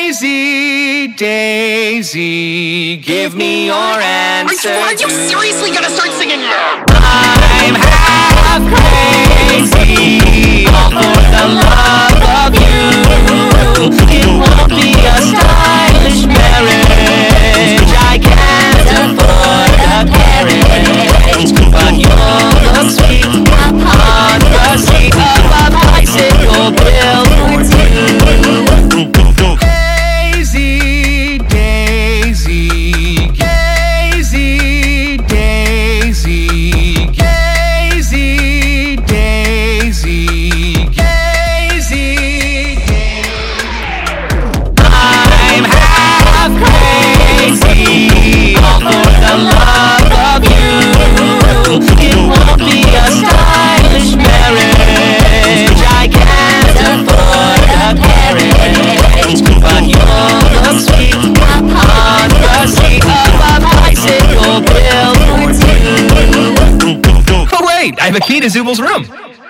Daisy, Daisy, give me your answer. Are you seriously gonna start singing now? I'm half crazy, all for the love of you. It won't be a stylish marriage, I can't afford a carriage, but you'll look sweet upon the seat of a bicycle built for two. Daisy, Daisy, Daisy, Daisy, Daisy, Daisy, Daisy. I'm half crazy, all for the love of you. It won't be a stylish marriage, I can't afford a carriage, but you'll look sweet upon the seat of a bicycle built for two. Oh wait, I have a key to Zubal's room.